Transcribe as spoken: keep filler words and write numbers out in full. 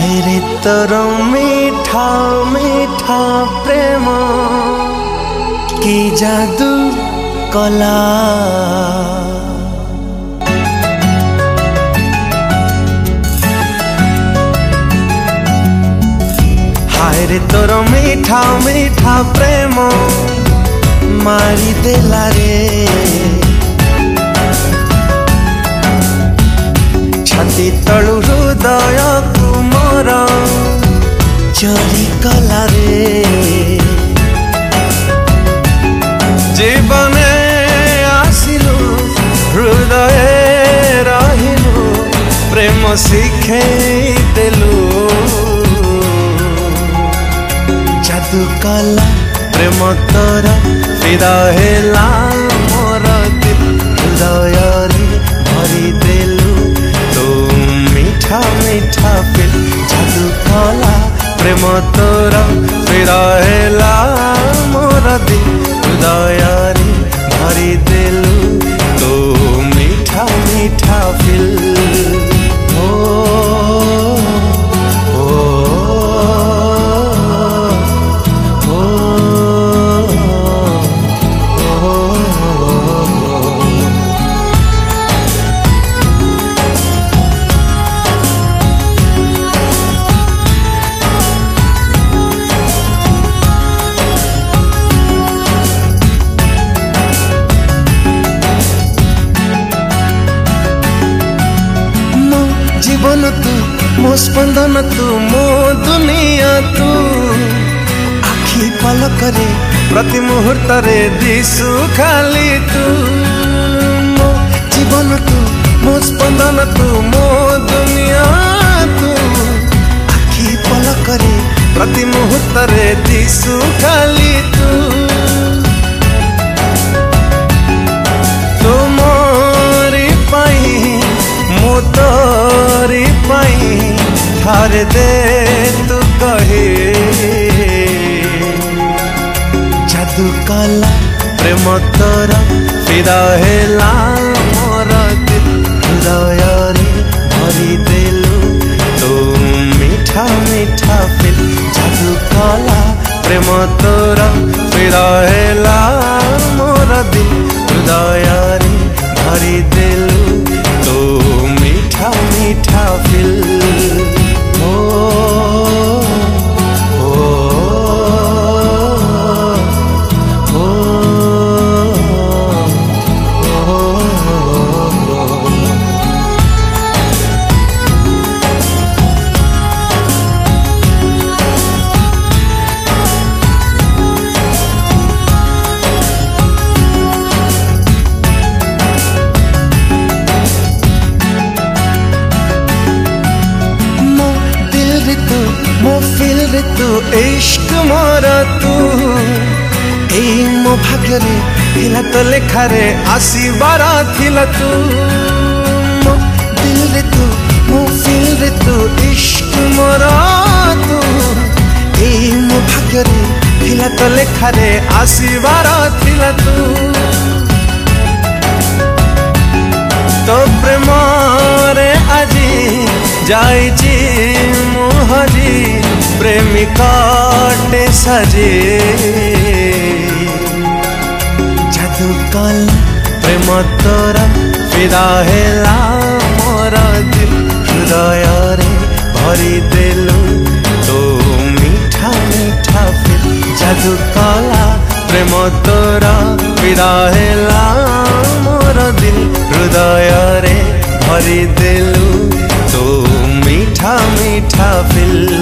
हाय रे तोर मीठा मीठा प्रेम की जादू कला। हाय रे तोर मीठा मीठा प्रेम मारी देला रे। छाती तलु हृदय को मोर चोरी कला रे। जीवने आसिलु हृदय रहिलु प्रेम शिखे देलु। जादू कला प्रेम तोर फिदा हेला मोर दिल हृदय रे भरी देलु। तो मीठा मीठा फिल जादू कला प्रेम तोर फिदा हेला मोर दिल हृदय रे भरी देलु। तो मीठा मीठा फिल जीवन तू मो स्पंदन तू मो दुनिया तू। आखि पलकरे प्रति मुहूर्त रे दिशु खाली तू। मो जीवन तू मो स्पंदन तू मो दुनिया तू। आखि पलकरे प्रति मुहूर्त रे दिशु खाली तू। तुमरी पाई मो तोरी पाई थार दे तू कहे। जादू कला प्रेम तोर फिदा हेला मोर दिल हृदय रे भरी देलु। तो मीठा मीठा फिल जादू कला प्रेम तोर फिदा हेला मोर दिल हृदय रे भरी देलु। तो मीठा मीठा फिल ओ ओ ओ मो फिल रे तू इश्क मोर तू। ए मो भाग्य रे थिला तो लेखा रे आसीबार थिला तू। मो दिल रे तू मो फिल रे तू इश्क मोर तू। ए मो भाग्य रे थिला तो लेखा रे आसीबार थिला तू। तो प्रेम रे आजी जाइची मु हजी प्रेमिकाटे सजे। जादू कला प्रेम तोर फिदा हेला मोर दिल हृदय रे भरी देलु। तो मीठा मीठा फिल जादू कला प्रेम तोर फिदा हेला मोर दिल हृदय रे भरी देलु। तो मीठा मीठा फिल